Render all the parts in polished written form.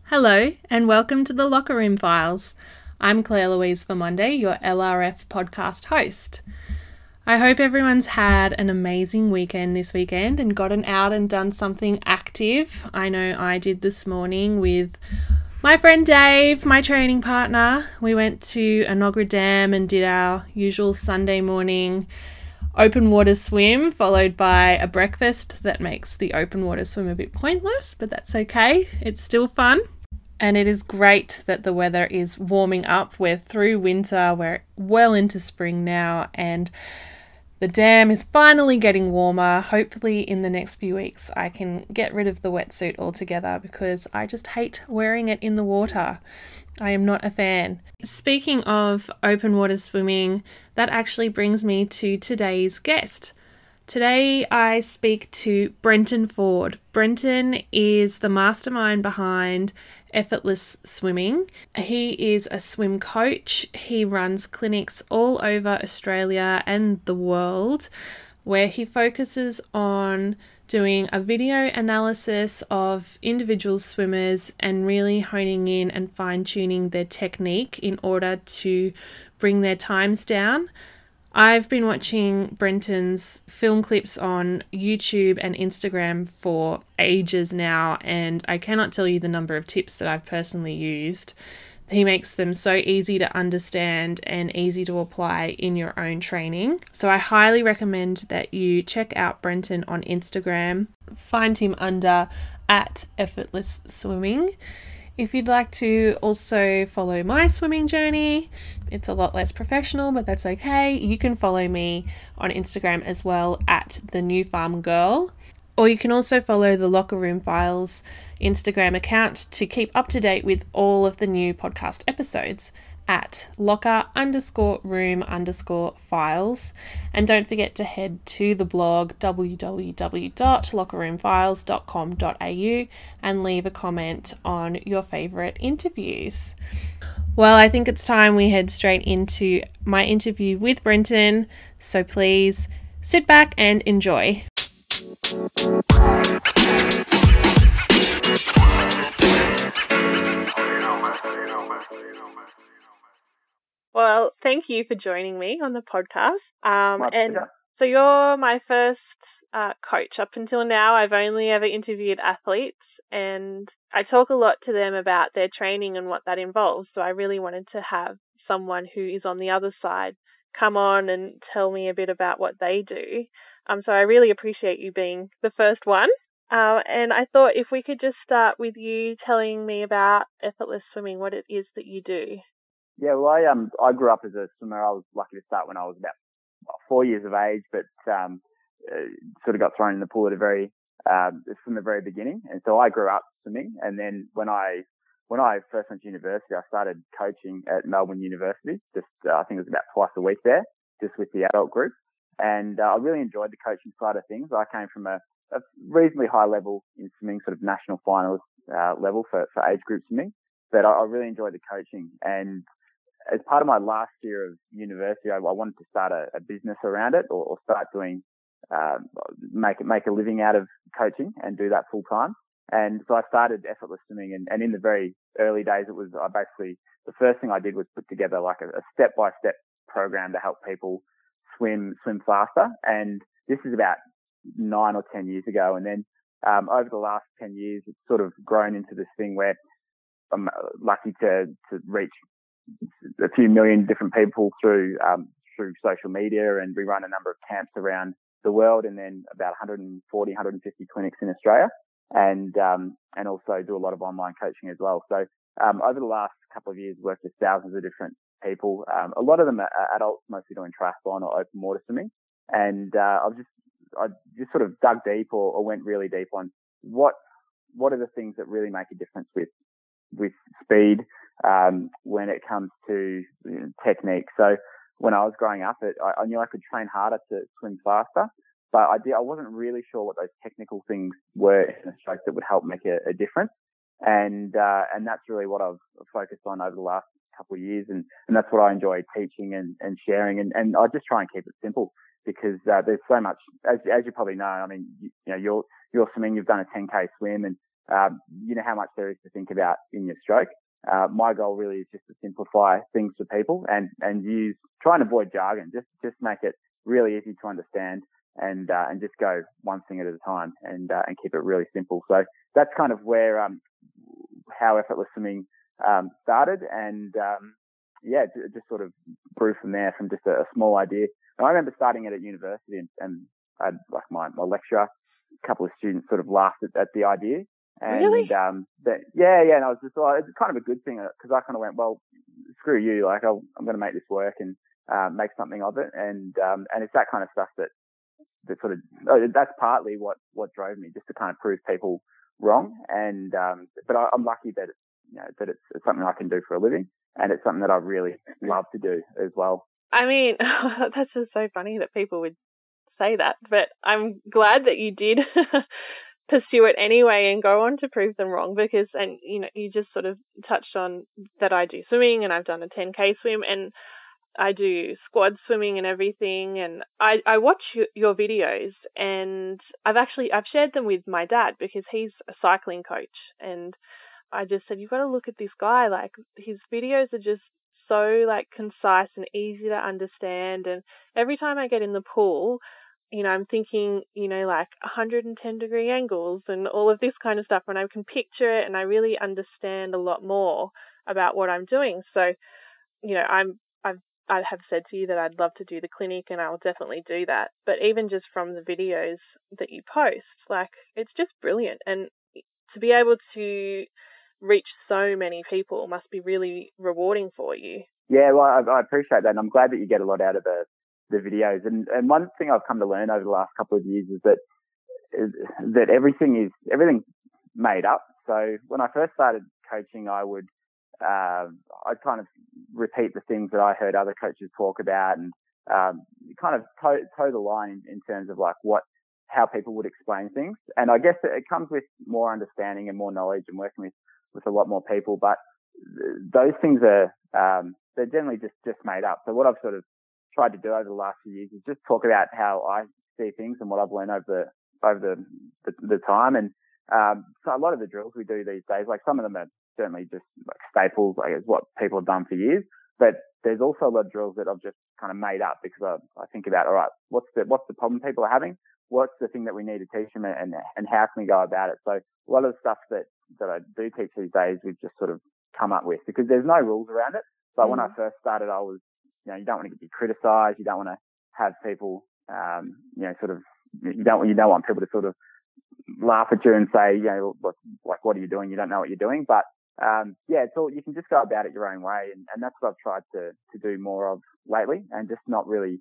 Hello, and welcome to the Locker Room Files. I'm Claire Louise Vermonde, your LRF podcast host. I hope everyone's had an amazing weekend this weekend and gotten out and done something active. I know I did this morning with my friend Dave, my training partner. We went to Enoggera Dam and did our usual Sunday morning open water swim, followed by a breakfast that makes the open water swim a bit pointless, but that's okay. It's still fun. And it is great that the weather is warming up. We're through winter, we're well into spring now, and the dam is finally getting warmer. Hopefully in the next few weeks I can get rid of the wetsuit altogether because I just hate wearing it in the water. I am not a fan. Speaking of open water swimming, that actually brings me to today's guest. Today I speak to Brenton Ford. Brenton is the mastermind behind Effortless Swimming. He is a swim coach. He runs clinics all over Australia and the world where he focuses on doing a video analysis of individual swimmers and really honing in and fine-tuning their technique in order to bring their times down. I've been watching Brenton's film clips on YouTube and Instagram for ages now, and I cannot tell you the number of tips that I've personally used. He makes them so easy to understand and easy to apply in your own training. So I highly recommend that you check out Brenton on Instagram. Find him under @effortlessswimming. If you'd like to also follow my swimming journey, it's a lot less professional, but that's okay. You can follow me on Instagram as well @thenewfarmgirl. Or you can also follow the Locker Room Files Instagram account to keep up to date with all of the new podcast episodes @locker_room_files. And don't forget to head to the blog www.lockerroomfiles.com.au and leave a comment on your favourite interviews. Well, I think it's time we head straight into my interview with Brenton, so please sit back and enjoy. Well, thank you for joining me on the podcast. So you're my first coach. Up until now, I've only ever interviewed athletes, and I talk a lot to them about their training and what that involves. So I really wanted to have someone who is on the other side come on and tell me a bit about what they do. So I really appreciate you being the first one. And I thought if we could just start with you telling me about Effortless Swimming, what it is that you do. Yeah, well, I grew up as a swimmer. I was lucky to start when I was about 4 years of age, but sort of got thrown in the pool from the very beginning. And so I grew up swimming. And then when I first went to university, I started coaching at Melbourne University. I think it was about twice a week there, just with the adult group. And I really enjoyed the coaching side of things. I came from a reasonably high level in swimming, sort of national finals level for age group swimming. But I really enjoyed the coaching. And as part of my last year of university, I wanted to start a business around it or start doing, make a living out of coaching and do that full time. And so I started Effortless Swimming, and in the very early days, the first thing I did was put together like a step-by-step program to help people swim faster. And this is about 9 or 10 years ago. And then, over the last 10 years, it's sort of grown into this thing where I'm lucky to reach a few million different people through social media, and we run a number of camps around the world, and then about 140, 150 clinics in Australia, and also do a lot of online coaching as well. So over the last couple of years, worked with thousands of different people. A lot of them are adults, mostly doing triathlon or open water swimming, and I just sort of dug deep or went really deep on what are the things that really make a difference with speed when it comes to technique. So when I was growing up, I knew I could train harder to swim faster, but I wasn't really sure what those technical things were in a stroke that would help make a difference. And that's really what I've focused on over the last couple of years, and that's what I enjoy teaching and sharing, and I just try and keep it simple because there's so much, as you probably know. I mean, you're swimming, you've done a 10K swim, and you know how much there is to think about in your stroke. My goal really is just to simplify things for people and try and avoid jargon, just make it really easy to understand and just go one thing at a time and keep it really simple. So that's kind of where, how Effortless Swimming, started and, it just sort of grew from there from just a small idea. And I remember starting it at university and I had like my lecturer, a couple of students sort of laughed at the idea. And, really? And I was just like, it's kind of a good thing because I kind of went, well, screw you. Like I'm going to make this work and, make something of it. And it's that kind of stuff that sort of, that's partly what drove me, just to kind of prove people wrong. And, but I'm lucky that, that it's something I can do for a living and it's something that I really love to do as well. I mean, that's just so funny that people would say that, but I'm glad that you did pursue it anyway and go on to prove them wrong because, and you just sort of touched on that I do swimming and I've done a 10K swim and I do squad swimming and everything, and I watch your videos and I've shared them with my dad because he's a cycling coach, and I just said, you've got to look at this guy, like his videos are just so like concise and easy to understand, and every time I get in the pool, I'm thinking, like 110-degree angles and all of this kind of stuff, and I can picture it and I really understand a lot more about what I'm doing. So, I have said to you that I'd love to do the clinic and I'll definitely do that. But even just from the videos that you post, like it's just brilliant. And to be able to reach so many people must be really rewarding for you. Yeah, well, I appreciate that. And I'm glad that you get a lot out of the videos. And one thing I've come to learn over the last couple of years is that everything's made up. So when I first started coaching, I'd kind of repeat the things that I heard other coaches talk about and kind of toe the line in terms of like how people would explain things. And I guess it comes with more understanding and more knowledge and working with a lot more people. But those things are they're generally just made up. So what I've sort of tried to do over the last few years is just talk about how I see things and what I've learned over the time. And so a lot of the drills we do these days, like some of them are certainly just like staples, like it's what people have done for years. But there's also a lot of drills that I've just kind of made up because I think about, all right, what's the problem people are having? What's the thing that we need to teach them and how can we go about it? So a lot of the stuff that I do teach these days, we've just sort of come up with because there's no rules around it. So when I first started, I was, you don't want to be criticized. You don't want to have people, sort of, you don't want people to sort of laugh at you and say, what are you doing? You don't know what you're doing. But it's all, you can just go about it your own way. And that's what I've tried to do more of lately and just not really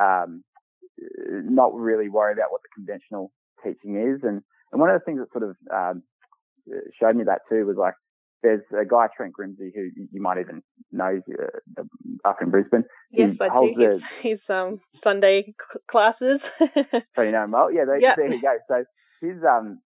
worry about what the conventional teaching is. And one of the things that sort of showed me that too was like, there's a guy, Trent Grimsey, who you might even know up in Brisbane. Yes, I do. His Sunday classes. So you know him well? Yeah, there you go. So his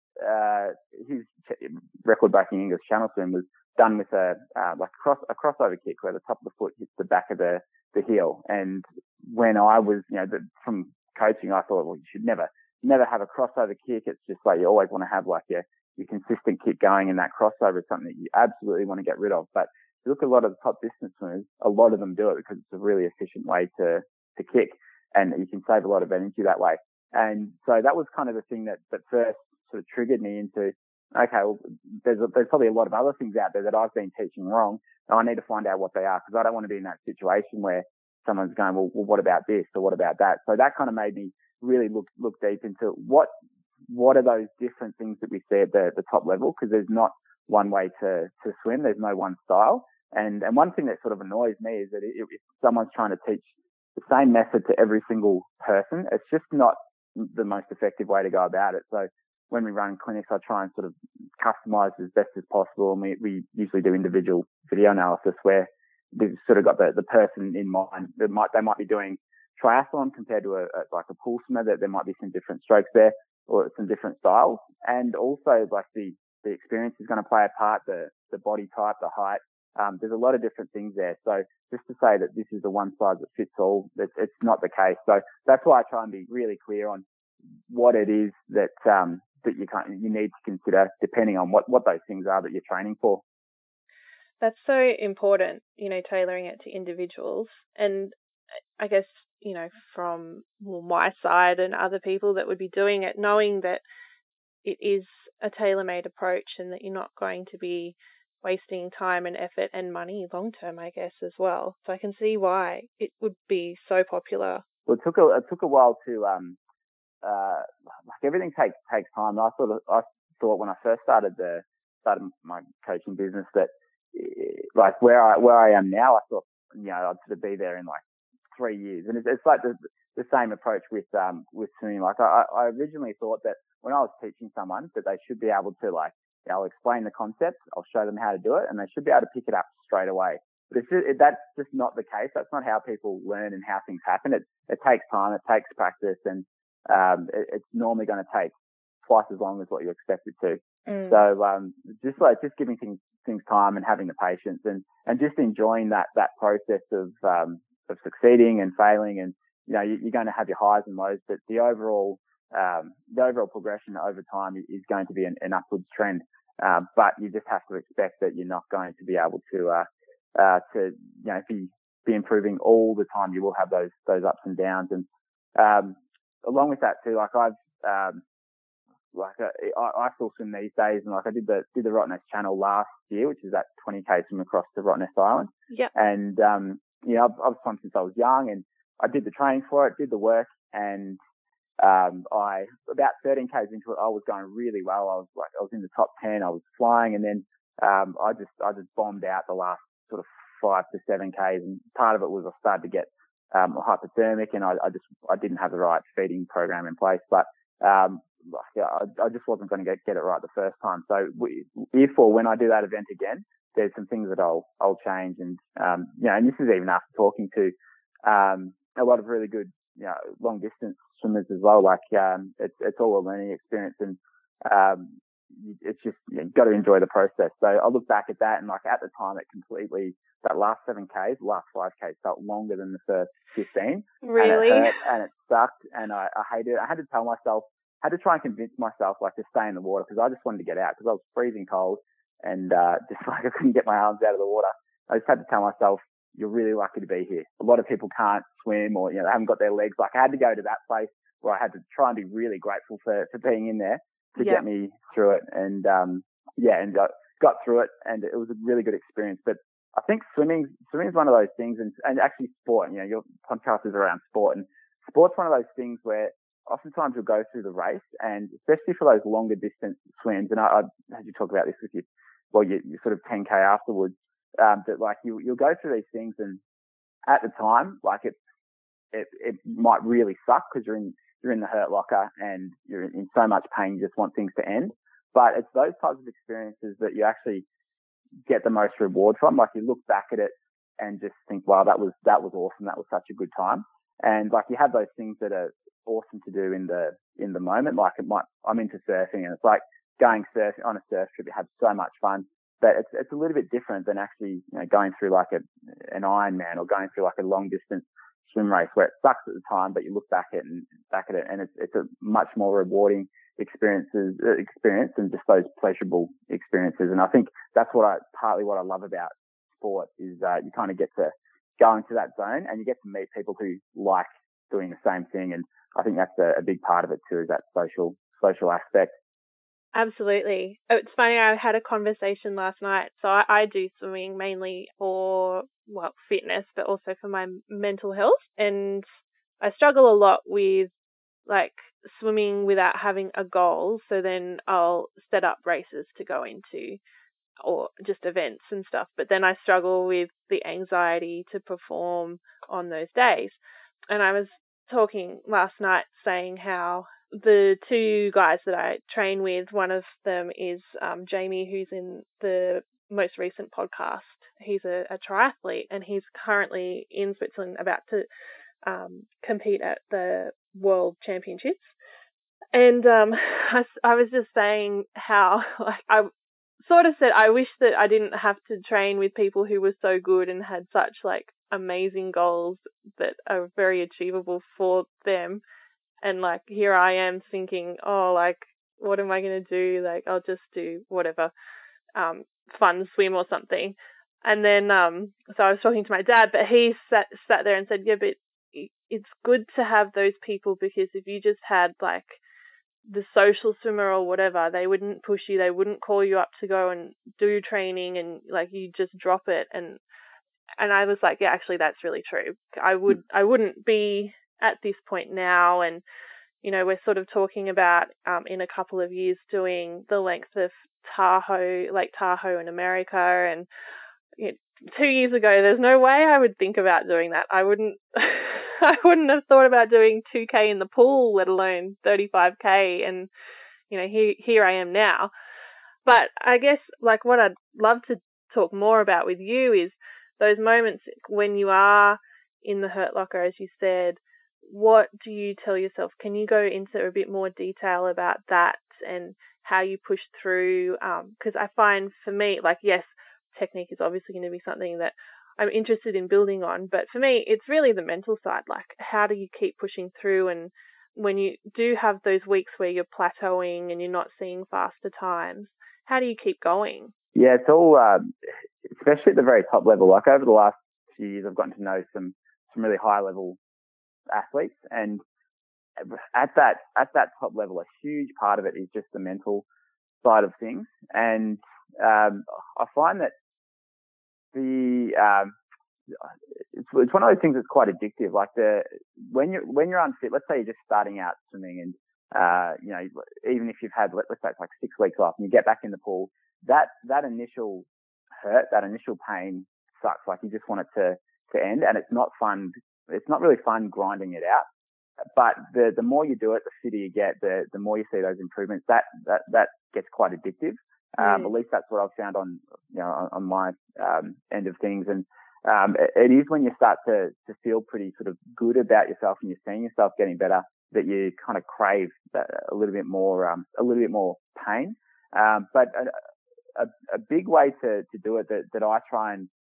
record-breaking English channel swim was done with a crossover kick where the top of the foot hits the back of the heel. And when I was, from coaching, I thought, well, you should never have a crossover kick. It's just like you always want to have like your consistent kick going, and that crossover is something that you absolutely want to get rid of. But if you look at a lot of the top distance swimmers, a lot of them do it because it's a really efficient way to kick, and you can save a lot of energy that way. And so that was kind of the thing that first sort of triggered me into, okay, well, there's probably a lot of other things out there that I've been teaching wrong, and I need to find out what they are because I don't want to be in that situation where someone's going, well, what about this or what about that? So that kind of made me really look deep into what are those different things that we see at the top level, because there's not one way to swim. There's no one style. And one thing that sort of annoys me is that if someone's trying to teach the same method to every single person, it's just not the most effective way to go about it. So when we run clinics, I try and sort of customize as best as possible. And we usually do individual video analysis where we've sort of got the person in mind. They might be doing triathlon compared to a pool swimmer, that there might be some different strokes there or some different styles. And also like the experience is going to play a part, the body type, the height. There's a lot of different things there. So just to say that this is the one size that fits all, it's not the case. So that's why I try and be really clear on what it is that that you need to consider depending on what those things are that you're training for. That's so important, tailoring it to individuals. And I guess, from my side and other people that would be doing it, knowing that it is a tailor-made approach and that you're not going to be wasting time and effort and money long term, I guess, as well. So I can see why it would be so popular. Well, it took a while to like everything takes time. I thought when I first started my coaching business that like where I am now, I thought I'd sort of be there in like 3 years, and it's like the same approach with swimming. Like I originally thought that when I was teaching someone that they should be able to I'll explain the concept, I'll show them how to do it, and they should be able to pick it up straight away. But that's just not the case. That's not how people learn and how things happen. It takes time, it takes practice, and it's normally going to take twice as long as what you expect it to. So just giving things time and having the patience and just enjoying that process of succeeding and failing, and you're going to have your highs and lows, but the overall progression over time is going to be an upwards trend. But you just have to expect that you're not going to be able to be improving all the time. You will have those ups and downs, and along with that too, I still swim these days, and I did the Rottnest Channel last year, which is that 20k swim across to Rottnest Island. Yeah. And I've swum since I was young, and I did the training for it, did the work, and I about 13 k's into it, I was going really well. I was in the top 10. I was flying, and then I just bombed out the last sort of 5 to 7 k's, and part of it was I started to get hypothermic, and I didn't have the right feeding program in place, but I just wasn't going to get it right the first time. So if or when I do that event again, there's some things that I'll change, and and this is even after talking to a lot of really good long distance swimmers as well. It's all a learning experience, and it's just you've got to enjoy the process. So I look back at that, and at the time, that last 7 k's, the last 5 k's felt longer than the first 15. Really? And it hurt, and it sucked, and I hated it. I had to tell myself, had to try and convince myself to stay in the water, because I just wanted to get out, because I was freezing cold, and I couldn't get my arms out of the water. I just had to tell myself, you're really lucky to be here. A lot of people can't swim, or they haven't got their legs. I had to go to that place where I had to try and be really grateful for being in there to get me through it. And and I got through it, and it was a really good experience. But I think swimming is one of those things, and actually sport. Your podcast is around sport, and sport's one of those things where oftentimes you'll go through the race, and especially for those longer distance swims. And I had you talk about this with your sort of 10k afterwards. That you'll go through these things, and at the time, it might really suck, because you're in the hurt locker and you're in so much pain, you just want things to end. But it's those types of experiences that you actually get the most reward from. You look back at it and just think, wow, that was awesome. That was such a good time. And you have those things that are awesome to do in the moment. I'm into surfing, and it's like going surfing on a surf trip. You have so much fun. But it's a little bit different than actually going through an Ironman, or going through a long distance swim race, where it sucks at the time, but you look back at it, and it's a much more rewarding experience than just those pleasurable experiences. And I think that's partly what I love about sport is you kind of get to go into that zone, and you get to meet people who like doing the same thing. And I think that's a big part of it too, is that social aspect. Absolutely. It's funny, I had a conversation last night. So I do swimming mainly for, fitness, but also for my mental health. And I struggle a lot with swimming without having a goal. So then I'll set up races to go into, or just events and stuff. But then I struggle with the anxiety to perform on those days. And I was talking last night saying how the 2 guys that I train with, one of them is Jamie, who's in the most recent podcast. He's a triathlete, and he's currently in Switzerland about to compete at the World Championships. And I was just saying how I sort of said I wish that I didn't have to train with people who were so good and had such amazing goals that are very achievable for them. And here I am thinking, what am I going to do? Like, I'll just do whatever, fun swim or something. And then, so I was talking to my dad, but he sat there and said, yeah, but it's good to have those people, because if you just had like the social swimmer or whatever, they wouldn't push you, they wouldn't call you up to go and do training, and like you just drop it. And I was like, yeah, actually that's really true. I wouldn't be at this point now. And you know, we're sort of talking about in a couple of years doing the length of Lake Tahoe in America. And you know, 2 years ago, there's no way I would think about doing that. I wouldn't have thought about doing 2K in the pool, let alone 35K. And, you know, here I am now. But I guess like what I'd love to talk more about with you is those moments when you are in the Hurt Locker, as you said. What do you tell yourself? Can you go into a bit more detail about that and how you push through? Because I find for me, like, yes, technique is obviously going to be something that I'm interested in building on, but for me, it's really the mental side. Like, how do you keep pushing through? And when you do have those weeks where you're plateauing and you're not seeing faster times, how do you keep going? Yeah, it's all, especially at the very top level. Like over the last few years, I've gotten to know some really high level athletes, and at that top level, a huge part of it is just the mental side of things. And I find that it's one of those things that's quite addictive. Like when you're unfit, let's say you're just starting out swimming, and you know, even if you've had, let's say it's like 6 weeks off, and you get back in the pool, that initial hurt, that initial pain sucks. Like you just want it to end, and it's not fun. It's not really fun grinding it out. But the more you do it, the fitter you get, the more you see those improvements. That gets quite addictive. At least that's what I've found on my end of things. And it is when you start to feel pretty sort of good about yourself and you're seeing yourself getting better that you kind of crave a little bit more pain. But a big way to do it that I try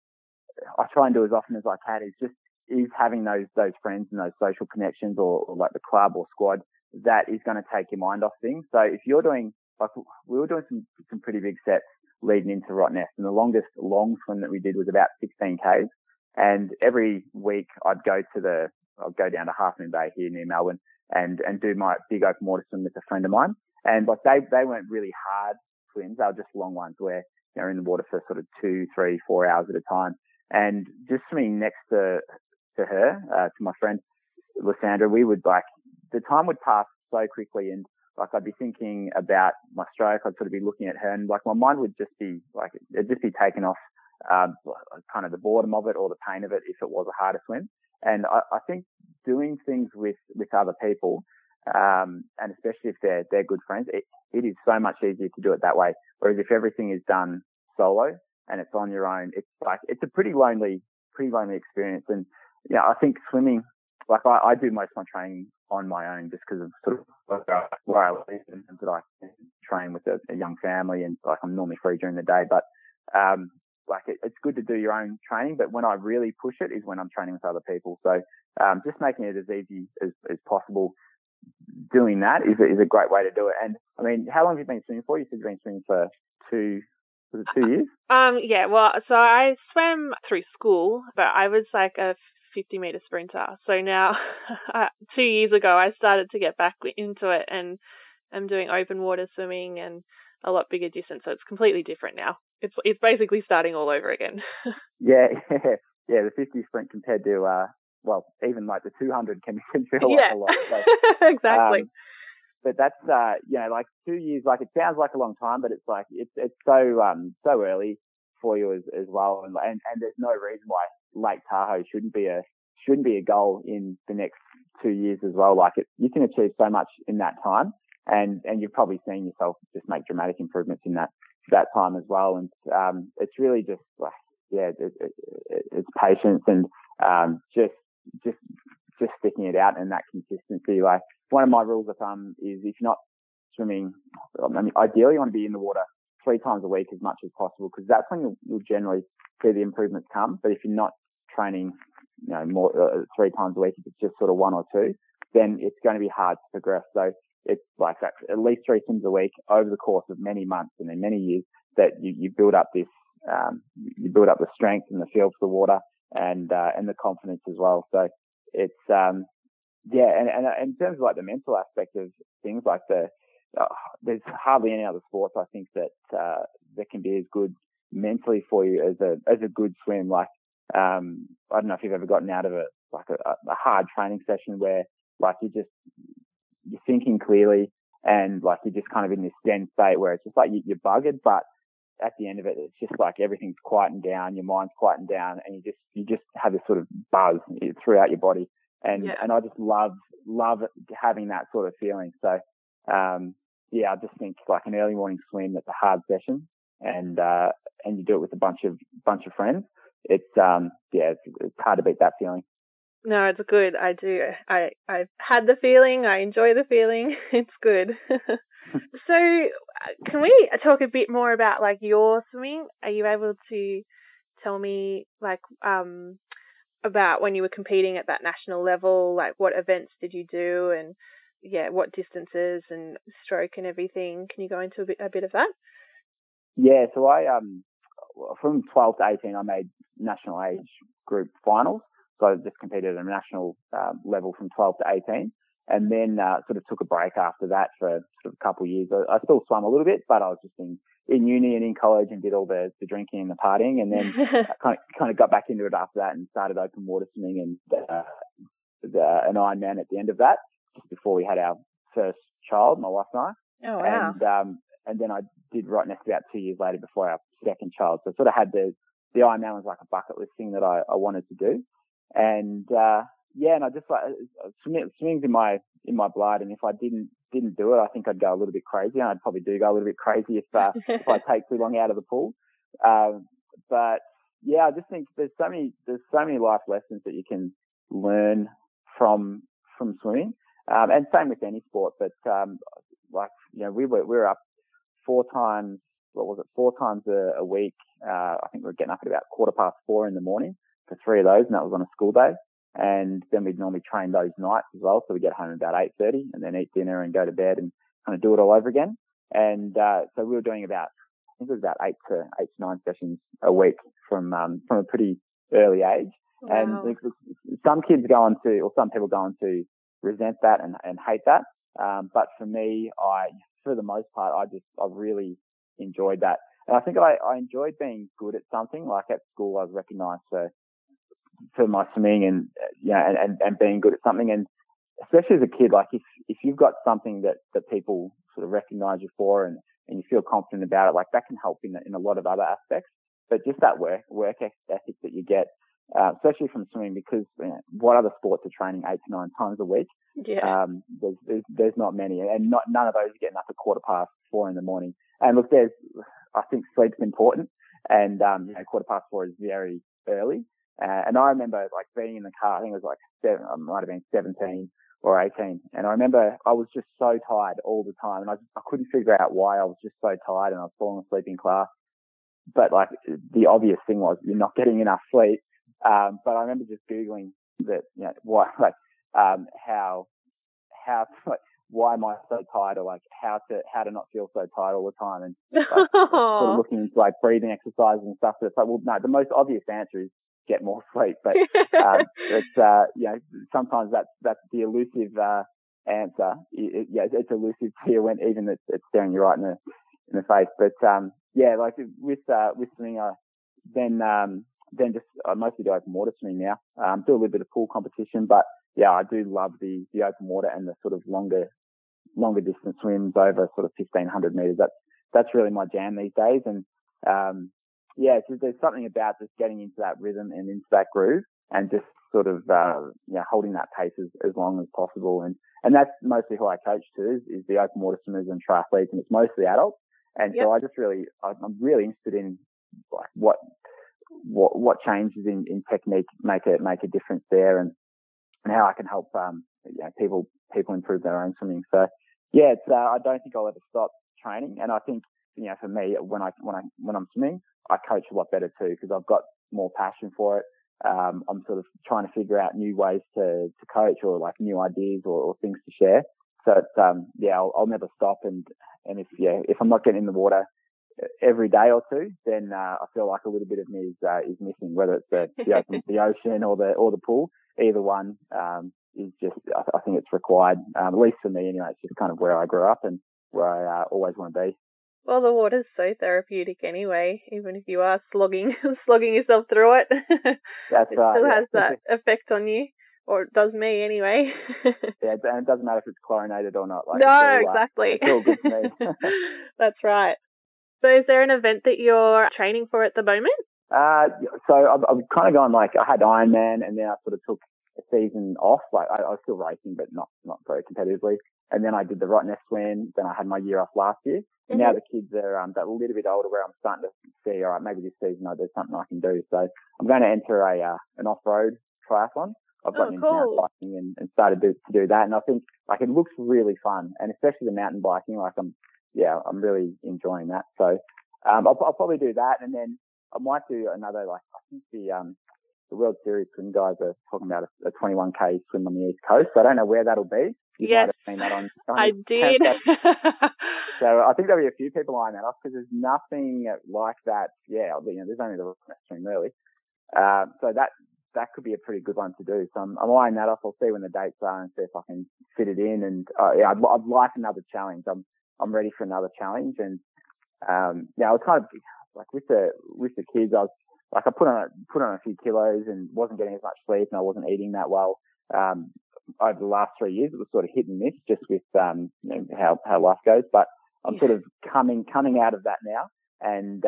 and do as often as I can is having those friends and those social connections, or like the club or squad that is going to take your mind off things. So if you're doing, like we were doing some pretty big sets leading into Rottnest, and the longest long swim that we did was about 16 Ks. And every week I'd go down to Half Moon Bay here near Melbourne and do my big open water swim with a friend of mine. And like they weren't really hard swims. They were just long ones where you're in the water for sort of 2, 3, 4 hours at a time. And just swimming next to her, to my friend Lysandra, we would the time would pass so quickly, and like I'd be thinking about my stroke, I'd sort of be looking at her, and like my mind would just be like, it'd just be taken off kind of the boredom of it or the pain of it if it was a harder swim. And I think doing things with other people, and especially if they're good friends, it is so much easier to do it that way. Whereas if everything is done solo and it's on your own, it's a pretty lonely experience. And yeah, I think swimming, like I do most of my training on my own just because of sort of where I live, and that I can train with a young family, and like I'm normally free during the day. But like it's good to do your own training, but when I really push it is when I'm training with other people. So just making it as easy as possible. Doing that is a great way to do it. And I mean, how long have you been swimming for? You said you've been swimming for 2 years? Yeah, well, so I swam through school, but I was like a 50-meter sprinter. So now, 2 years ago, I started to get back into it, and I'm doing open water swimming and a lot bigger distance. So it's completely different now. It's basically starting all over again. Yeah. The 50 sprint compared to even like the 200 can feel like a lot. So, exactly. But that's like 2 years. Like it sounds like a long time, but it's like it's so early for you as well. And there's no reason why Lake Tahoe shouldn't be a goal in the next 2 years as well. Like you can achieve so much in that time, and you've probably seen yourself just make dramatic improvements in that time as well. And it's really just like it's patience and just sticking it out, and that consistency. Like one of my rules of thumb is if you're not swimming, I mean, ideally you want to be in the water 3 times a week as much as possible, because that's when you'll generally see the improvements come. But if you're not training, more 3 times a week, if it's just sort of 1 or 2, then it's going to be hard to progress. So it's like that, at least 3 swims a week over the course of many months and then many years that you build up this, you build up the strength and the feel for the water and the confidence as well. So it's, and in terms of like the mental aspect of things, like there's hardly any other sports I think that can be as good mentally for you as a good swim. Like, I don't know if you've ever gotten out of a hard training session where like you're thinking clearly and like you're just kind of in this zen state where it's just like you're buggered, but at the end of it, it's just like everything's quietened down, your mind's quietened down, and you just have this sort of buzz throughout your body. And I just love having that sort of feeling. So, I just think like an early morning swim that's a hard session and you do it with a bunch of friends. It's hard to beat that feeling. No, it's good. I do. I've had the feeling. I enjoy the feeling. It's good. So can we talk a bit more about like your swimming? Are you able to tell me like about when you were competing at that national level, like what events did you do and what distances and stroke and everything? Can you go into a bit of that? Yeah, so I from 12 to 18 I made national age group finals. So I just competed at a national level from 12 to 18. And then sort of took a break after that for sort of a couple of years. I still swam a little bit, but I was just in uni and in college and did all the drinking and the partying. And then kind of got back into it after that and started open water swimming and an Ironman at the end of that, just before we had our first child, my wife and I. Oh, wow. And then I did right next about 2 years later before our second child. So I sort of had the Ironman was like a bucket list thing that I wanted to do. And and I just like swimming's in my blood, and if I didn't do it, I think I'd go a little bit crazy, and I'd probably do go a little bit crazy if I take too long out of the pool. But yeah, I just think there's so many life lessons that you can learn from swimming, and same with any sport. But we were up 4 times. What was it? 4 times a week. I think we were getting up at about 4:15 in the morning for 3 of those, and that was on a school day. And then we'd normally train those nights as well. So we get home about 8:30 and then eat dinner and go to bed and kind of do it all over again. And so we were doing about 8 to 9 sessions a week from a pretty early age. Wow. And some kids go on to, or some people go on to resent that and hate that. But for me, for the most part, I really enjoyed that. And I think I enjoyed being good at something. Like at school, I was recognized for my swimming and being good at something. And especially as a kid, like if you've got something that people sort of recognize you for and you feel confident about it, like that can help in a lot of other aspects. But just that work ethic that you get, especially from swimming, because what other sports are training 8 to 9 times a week? Yeah. There's not many, and none of those are getting up at 4:15 in the morning. And look, I think sleep's important, and 4:15 is very early. And I remember like being in the car, I think it was like I might have been 17 or 18. And I remember I was just so tired all the time, and I couldn't figure out why I was just so tired, and I was falling asleep in class. But like the obvious thing was you're not getting enough sleep. But I remember just Googling that, why, like, why am I so tired, or like how to not feel so tired all the time, and like, sort of looking into like breathing exercises and stuff. It's like, well, no, the most obvious answer is get more sleep, but it's sometimes that's the elusive answer. It's elusive to you when even it's staring you right in the face. But like with swimming, then just I mostly do open water swimming now. Do a little bit of pool competition, but yeah, I do love the open water and the sort of longer distance swims over sort of 1,500 meters. That's really my jam these days. And there's something about just getting into that rhythm and into that groove and just sort of holding that pace as long as possible. And that's mostly who I coach too is the open water swimmers and triathletes, and it's mostly adults. And so I'm really interested in like what changes in technique make a difference there, and how I can help people improve their own swimming. So I don't think I'll ever stop training. And I think for me, when I'm swimming, I coach a lot better too, because I've got more passion for it. I'm sort of trying to figure out new ways to coach, or like new ideas or things to share. So it's, I'll never stop. And if I'm not getting in the water every day or two, then I feel like a little bit of me is missing, whether it's the ocean or the pool. Either one is just, I think it's required, at least for me anyway. It's just kind of where I grew up and where I always want to be. Well, the water's so therapeutic anyway, even if you are slogging yourself through it. That's right. It still has that effect on you, or it does me anyway. Yeah, and it doesn't matter if it's chlorinated or not. Like, no, exactly. It's all good to me. That's right. So is there an event that you're training for at the moment? So I'm kind of going, like, I had Ironman, and then I sort of took a season off. Like, I was still racing, but not very competitively. And then I did the Rottnest Swim. Then I had my year off last year. And now the kids are that little bit older, where I'm starting to see, all right, maybe this season there's something I can do. So I'm going to enter an off-road triathlon. I've gotten into mountain biking and started to do that. And I think, like, it looks really fun, and especially the mountain biking. Like, I'm really enjoying that. So I'll probably do that, and then I might do another, like, I think the World Series swim guys are talking about a 21k swim on the East Coast. So I don't know where that'll be. You might have seen that on I did. So I think there'll be a few people eyeing that off, because there's nothing like that. Yeah, there's only the swim really. So that could be a pretty good one to do. So I'm eyeing that off. I'll see when the dates are and see if I can fit it in. And I'd like another challenge. I'm ready for another challenge. And I was kind of like with the kids. I was like, I put on a few kilos and wasn't getting as much sleep, and I wasn't eating that well. Over the last 3 years, it was sort of hit and miss, just with how life goes. But I'm sort of coming out of that now, and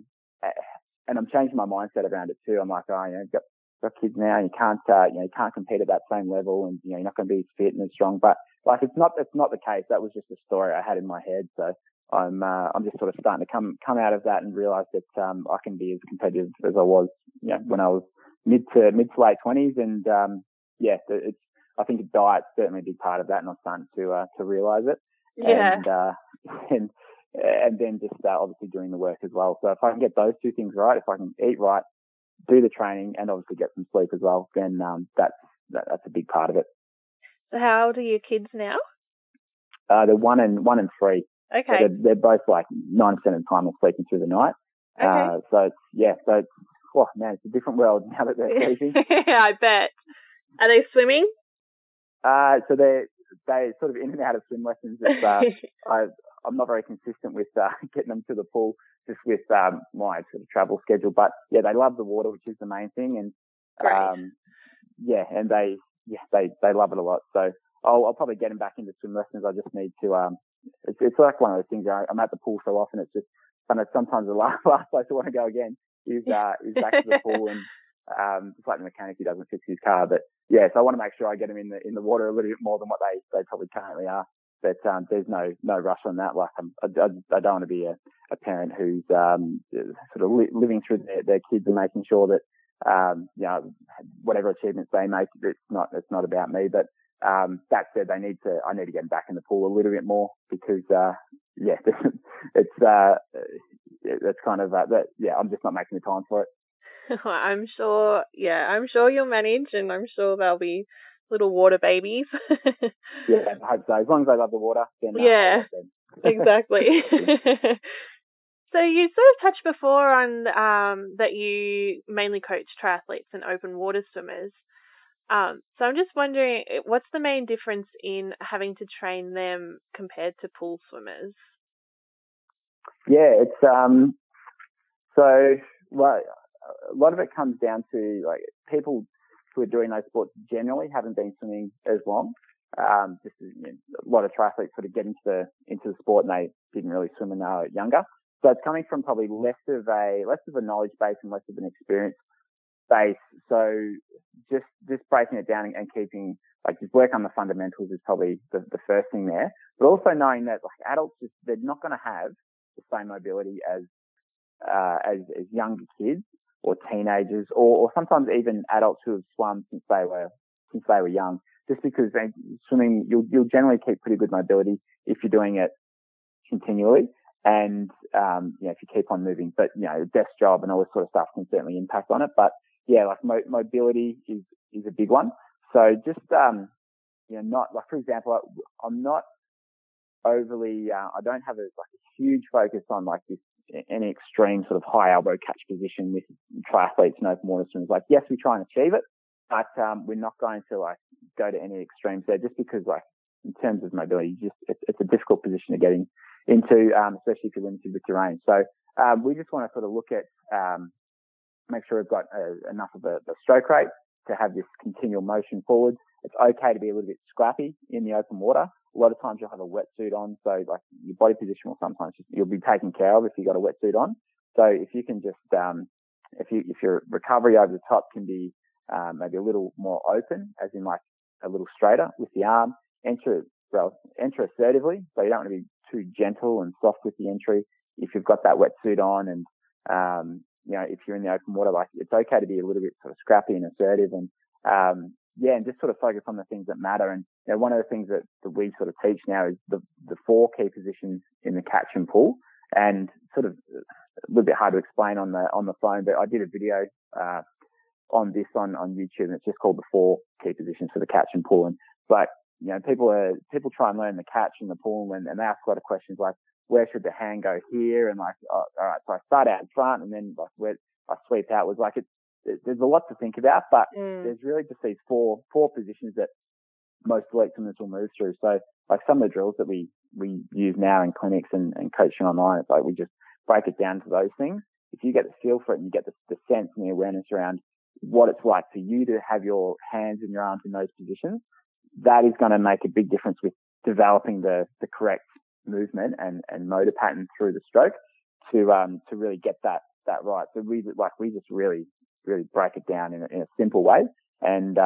I'm changing my mindset around it too. I'm like, you've got kids now, and you can't compete at that same level, and you're not going to be as fit and as strong. But like, it's not the case. That was just a story I had in my head. So I'm just sort of starting to come out of that and realize that I can be as competitive as I was, when I was mid to late 20s. And I think diet's certainly a big part of that, and I'm starting to realize it. Yeah. And then just obviously doing the work as well. So if I can get those two things right, if I can eat right, do the training, and obviously get some sleep as well, then that's a big part of it. So how old are your kids now? They're 1 and 3. Okay. So they're both like 9% of the time they're sleeping through the night. Okay. So it's a different world now that they're sleeping. Yeah, I bet. Are they swimming? So they sort of in and out of swim lessons. I'm not very consistent with getting them to the pool, just with my sort of travel schedule. But yeah, they love the water, which is the main thing, and and they love it a lot. So I'll probably get them back into swim lessons. I just need to. It's like one of those things. I'm at the pool so often, it's just kind of sometimes the last place I want to go again is back to the pool, and just like the mechanic who doesn't fix his car. But yeah, so I want to make sure I get them in the water a little bit more than what they probably currently are. But there's no rush on that. Like I don't want to be a parent who's sort of living through their kids and making sure that whatever achievements they make, it's not about me. But that said, I need to get them back in the pool a little bit more, because it's kind of I'm just not making the time for it. I'm sure you'll manage, and I'm sure they'll be little water babies. Yeah, I hope so. As long as they love the water, then exactly. So you sort of touched before on that you mainly coach triathletes and open water swimmers. So I'm just wondering, what's the main difference in having to train them compared to pool swimmers? Yeah, it's a lot of it comes down to, like, people who are doing those sports generally haven't been swimming as long. A lot of triathletes sort of get into the sport and they didn't really swim when they were younger. So it's coming from probably less of a knowledge base and less of an experience base. So just breaking it down and keeping, like, just work on the fundamentals is probably the first thing there. But also knowing that, like, adults, they're not going to have the same mobility as younger kids or teenagers, or sometimes even adults who have swum since they were young. Just because swimming, you'll generally keep pretty good mobility if you're doing it continually, and if you keep on moving. But desk job and all this sort of stuff can certainly impact on it. But yeah, like mobility is a big one. So just not like, for example, I'm not overly, I don't have a huge focus on like this, any extreme sort of high elbow catch position with triathletes and open water swimmers. Like, yes, we try and achieve it, but we're not going to like go to any extremes there, just because like in terms of mobility, it's a difficult position to get into, especially if you're limited with your range. So we just want to sort of look at, make sure we've got enough of a stroke rate to have this continual motion forwards. It's okay to be a little bit scrappy in the open water. A lot of times you'll have a wetsuit on, so like your body position will sometimes you'll be taken care of if you've got a wetsuit on. So if you can just, if your recovery over the top can be maybe a little more open, as in like a little straighter with the arm, enter assertively. So you don't want to be too gentle and soft with the entry. If you've got that wetsuit on, and if you're in the open water, like it's okay to be a little bit sort of scrappy and assertive, and and just sort of focus on the things that matter. And one of the things that we sort of teach now is the 4 key positions in the catch and pull, and sort of a little bit hard to explain on the phone, but I did a video on this on YouTube, and it's just called the 4 key positions for the catch and pull. And but people try and learn the catch and the pull, and they ask a lot of questions like, where should the hand go here? And like, all right, so I start out in front, and then like where I sweep out. Was like there's a lot to think about, but there's really just these four positions that most elite swimmers will move through. So like some of the drills that we use now in clinics and coaching online, it's like we just break it down to those things. If you get the feel for it and you get the sense and the awareness around what it's like for you to have your hands and your arms in those positions, that is going to make a big difference with developing the correct movement and motor pattern through the stroke to really get that right. So we just really break it down in a simple way, and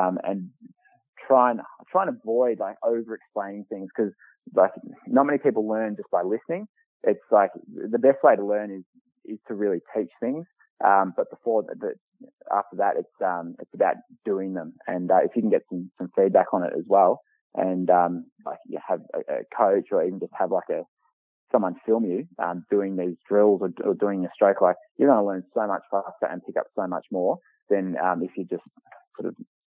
try and avoid like over explaining things, because like not many people learn just by listening. It's like the best way to learn is to really teach things. But after that, it's about doing them. And if you can get some feedback on it as well, and like you have a coach, or even just have like someone film you doing these drills or doing a stroke, like you're going to learn so much faster and pick up so much more than if you just sort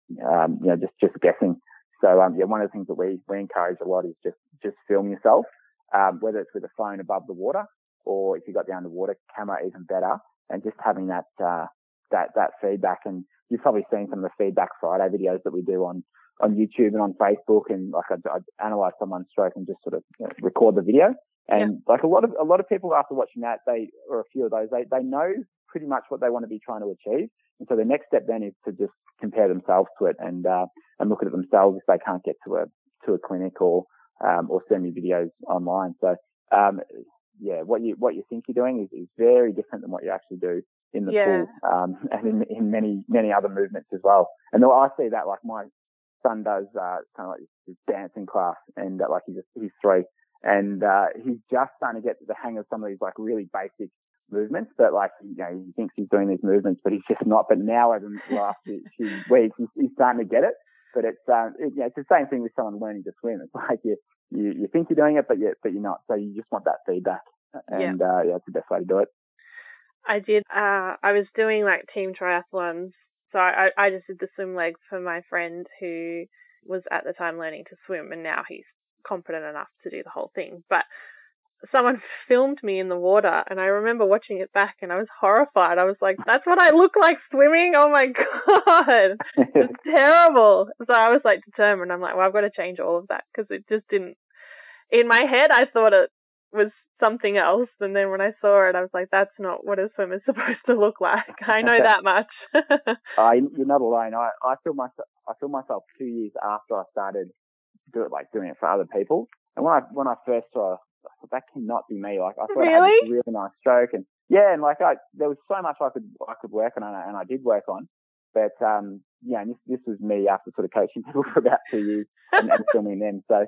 of just guessing. So one of the things that we encourage a lot is just film yourself, whether it's with a phone above the water, or if you've got the underwater camera, even better, and just having that feedback. And you've probably seen some of the Feedback Friday videos that we do on YouTube and on Facebook, and like I analyze someone's stroke and just sort of record the video. And like a lot of people after watching that, or a few of those, they know pretty much what they want to be trying to achieve. And so the next step then is to just compare themselves to it and look at it themselves if they can't get to a clinic or send me videos online. So what you think you're doing is very different than what you actually do in the pool, and in many other movements as well. And I see that, like my son does kind of like his dancing class, and like he's 3, and he's just starting to get the hang of some of these like really basic movements, but like he thinks he's doing these movements, but he's just not. But now over the last few weeks, he's starting to get it. But it's it's the same thing with someone learning to swim. It's like you think you're doing it, but you're not. So you just want that feedback, and it's the best way to do it. I did. I was doing like team triathlons, so I just did the swim legs for my friend who was at the time learning to swim, and now he's competent enough to do the whole thing. But someone filmed me in the water, and I remember watching it back, and I was horrified. I was like, "That's what I look like swimming? Oh my god, it's terrible!" So I was like determined. I'm like, "Well, I've got to change all of that," because it just didn't. In my head, I thought it was something else, and then when I saw it, I was like, "That's not what a swimmer's supposed to look like." I know that much. You're not alone. I feel myself 2 years after I started doing it for other people, and when I first saw, I thought that cannot be me. Like I thought I had this really nice stroke, and like there was so much I could work on, and I did work on, but and this was me after sort of coaching people for about 2 years and filming them. So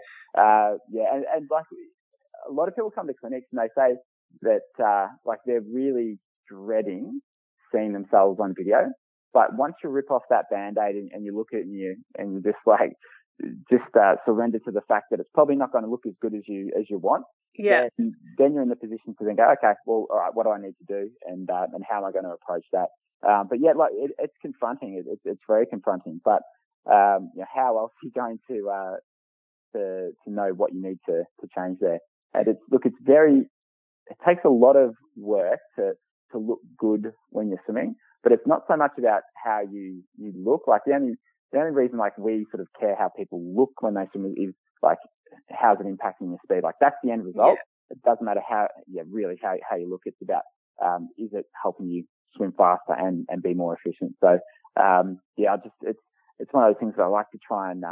and like a lot of people come to clinics and they say that like they're really dreading seeing themselves on video, but once you rip off that Band-Aid and you look at it and you just like surrender to the fact that it's probably not going to look as good as you want. Yeah. Then you're in the position to then go, okay, well, all right, what do I need to do, and how am I going to approach that? But like it's confronting. It's very confronting. But how else are you going to know what you need to change there? And it takes a lot of work to look good when you're swimming, but it's not so much about how you look. Like the only reason like we sort of care how people look when they swim is like how's it impacting your speed. Like that's the end result. Yeah. It doesn't matter how you look. It's about is it helping you swim faster and be more efficient. So it's one of those things that I like to try and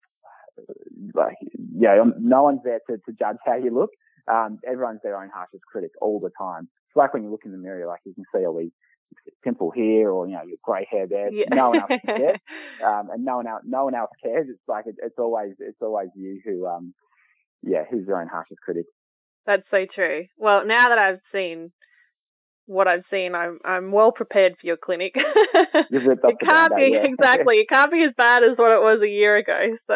no one's there to judge how you look. Everyone's their own harshest critic all the time. It's like when you look in the mirror, like you can see all these pimple here or your grey hair there. Yeah. No one else cares, and no one else cares. It's like it's always you who's your own harshest critic. That's so true. Well, now that I've seen what I've seen, I'm well prepared for your clinic. You've ripped up exactly. It can't be as bad as what it was a year ago. So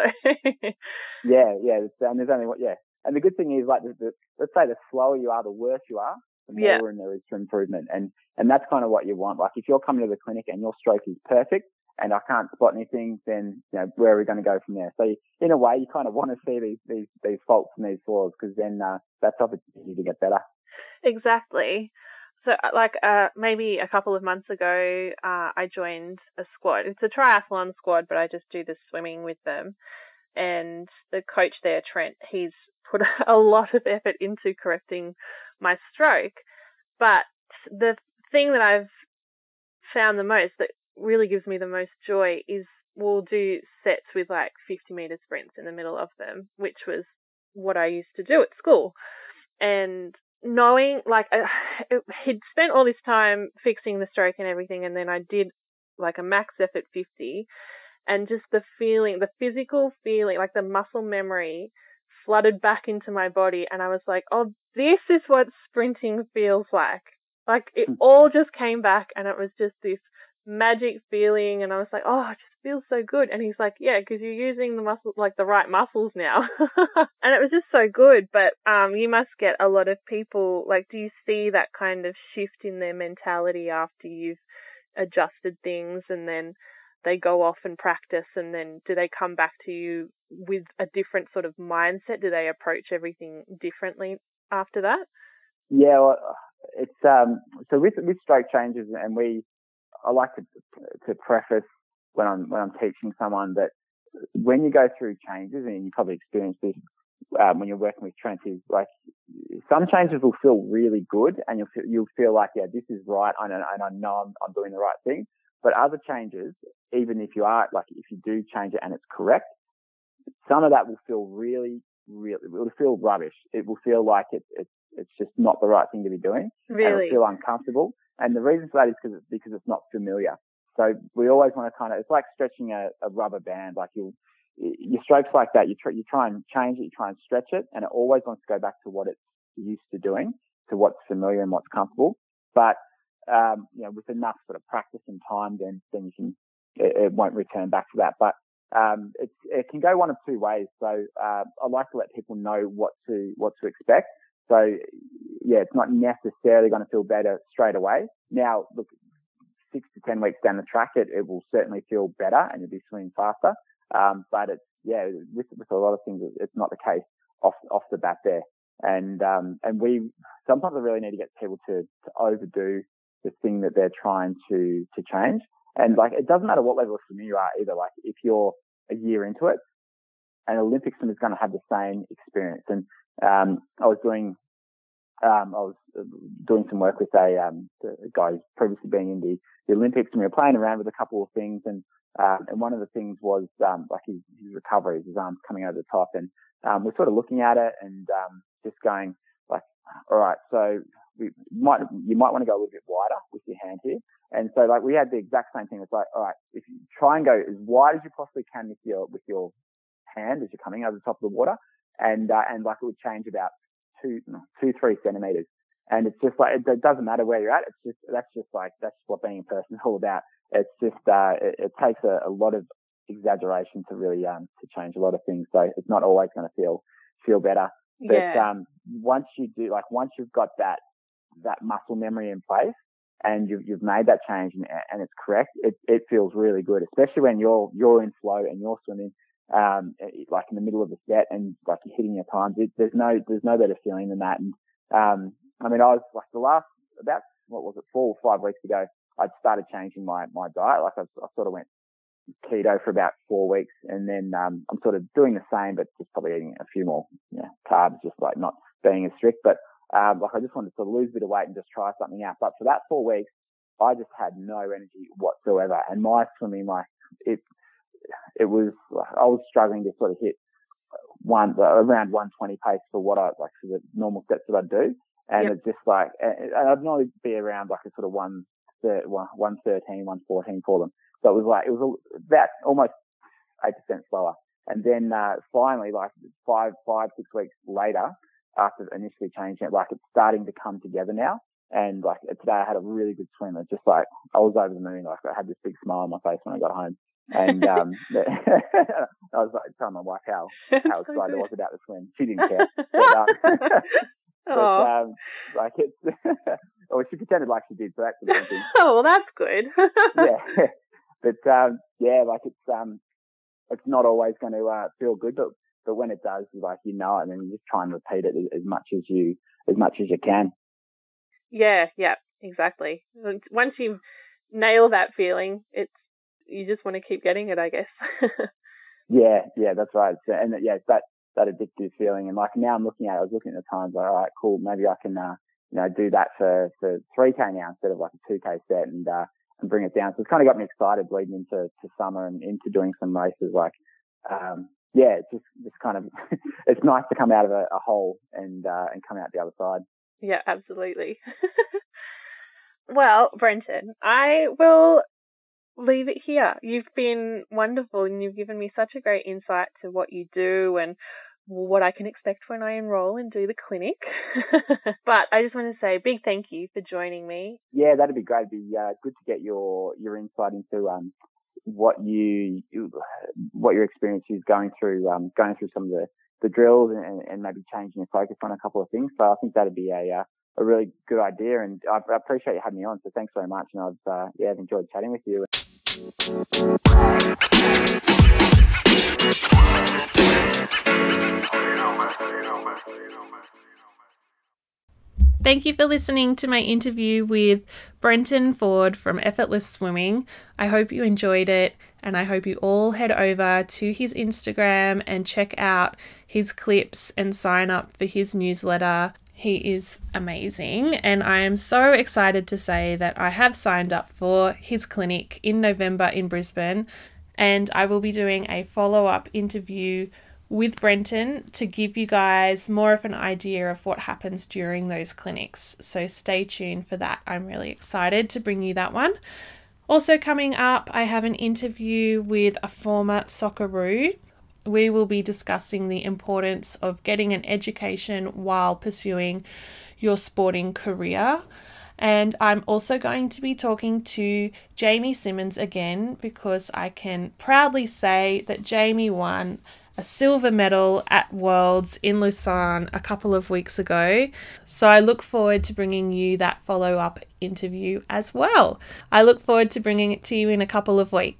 yeah. And there's only and the good thing is, like, let's say the slower you are, the worse you are, the more room there is for improvement. And that's kind of what you want. Like, if you're coming to the clinic and your stroke is perfect and I can't spot anything, then, where are we going to go from there? So in a way, you kind of want to see these faults and these flaws, because then that's opportunity to get better. Exactly. So, maybe a couple of months ago, I joined a squad. It's a triathlon squad, but I just do the swimming with them. And the coach there, Trent, he's put a lot of effort into correcting my stroke. But the thing that I've found the most, that really gives me the most joy, is we'll do sets with like 50-meter sprints in the middle of them, which was what I used to do at school. And knowing, like, he'd spent all this time fixing the stroke and everything, and then I did like a max effort 50, and just the feeling, the physical feeling, like the muscle memory flooded back into my body, and I was like, oh, this is what sprinting feels like. Like, it all just came back, and it was just this magic feeling, and I was like, oh, it just feels so good. And he's like, yeah, because you're using the muscle, like the right muscles now. And it was just so good. But you must get a lot of people, like, do you see that kind of shift in their mentality after you've adjusted things, and then they go off and practice, and then do they come back to you with a different sort of mindset? Do they approach everything differently after that? Yeah, well, it's so with stroke changes, and I like to preface when I'm teaching someone that when you go through changes, and you probably experience this when you're working with Trent, is like some changes will feel really good, and you'll feel like, yeah, this is right, and I know I'm doing the right thing. But other changes, even if you do change it and it's correct, some of that will feel really, really, it will feel rubbish. It will feel like it's just not the right thing to be doing. Really? It'll feel uncomfortable. And the reason for that is because it's not familiar. So we always want to it's like stretching a rubber band. Like your strokes like that, you try and change it, you try and stretch it, and it always wants to go back to what it's used to doing, to what's familiar and what's comfortable. But with enough sort of practice and time, then you can, it won't return back to that. But it can go one of two ways. So I like to let people know what to expect. So yeah, it's not necessarily going to feel better straight away. Now, look, 6 to 10 weeks down the track, it will certainly feel better, and you'll be swimming faster. But with a lot of things, it's not the case off the bat there. And we sometimes really need to get people to overdo the thing that they're trying to change. And like, it doesn't matter what level of swimmer you are either. Like, if you're a year into it, an Olympic swimmer is going to have the same experience. And I was doing some work with a guy who's previously been in the Olympics, and we were playing around with a couple of things. And one of the things was like his recovery, his arms coming over the top. And we're sort of looking at it and just going like, all right, so you might want to go a little bit wider with your hand here. And so like we had the exact same thing. It's like, all right, if you try and go as wide as you possibly can with your hand as you're coming over the top of the water, and like it would change about 2-3 centimeters. And it's just like, it doesn't matter where you're at. That's what being a person is all about. It's just it takes a lot of exaggeration to really to change a lot of things. So it's not always going to feel better. But once you've got that muscle memory in place, and you've made that change and it's correct, it feels really good, especially when you're in flow and you're swimming, like in the middle of the set and like you're hitting your times. There's no better feeling than that. And, I mean, I was like about 4 or 5 weeks ago, I'd started changing my diet. Like I sort of went keto for about 4 weeks, and then, I'm sort of doing the same, but just probably eating a few more, carbs, just like not being as strict. But, like I just wanted to sort of lose a bit of weight and just try something out. But for that 4 weeks, I just had no energy whatsoever. And my swimming, like it was, I was struggling to sort of hit around 120 pace for what for the normal steps that I do. And it's just like, and I'd normally be around like a sort of 113, 114 for them. So it was about almost 8% slower. And then, finally, like 5, 6 weeks later, after initially changing it, like it's starting to come together now. And like today I had a really good swim. It's just like, I was over the moon. Like I had this big smile on my face when I got home. And, I was like telling my wife how excited I was about the swim. She didn't care. But, like it's, well, she pretended like she did, so that's the main thing. Oh, well, that's good. Yeah. But, like it's not always going to, feel good, but when it does, like, it, and then you just try and repeat it as much as you can. Yeah, exactly. Once you nail that feeling, you just want to keep getting it, I guess. Yeah, that's right. And it's that addictive feeling. And like now I was looking at the times, like, all right, cool, maybe I can, do that for 3K now instead of like a 2K set and bring it down. So it's kind of got me excited leading into summer and into doing some races. Like, it's just kind of, it's nice to come out of a hole and come out the other side. Yeah, absolutely. Well, Brenton, I will leave it here. You've been wonderful and you've given me such a great insight to what you do and what I can expect when I enroll and do the clinic. But I just want to say a big thank you for joining me. Yeah, that'd be great. It'd be good to get your insight into what your experience is going through some of the drills and maybe changing your focus on a couple of things. So I think that'd be a really good idea, and I appreciate you having me on. So thanks very much, and I've enjoyed chatting with you. Thank you for listening to my interview with Brenton Ford from Effortless Swimming. I hope you enjoyed it, and I hope you all head over to his Instagram and check out his clips and sign up for his newsletter. He is amazing, and I am so excited to say that I have signed up for his clinic in November in Brisbane, and I will be doing a follow-up interview with Brenton to give you guys more of an idea of what happens during those clinics. So stay tuned for that. I'm really excited to bring you that one. Also coming up, I have an interview with a former Socceroo. We will be discussing the importance of getting an education while pursuing your sporting career. And I'm also going to be talking to Jamie Simmons again, because I can proudly say that Jamie won a silver medal at Worlds in Lausanne a couple of weeks ago. So I look forward to bringing you that follow-up interview as well. I look forward to bringing it to you in a couple of weeks.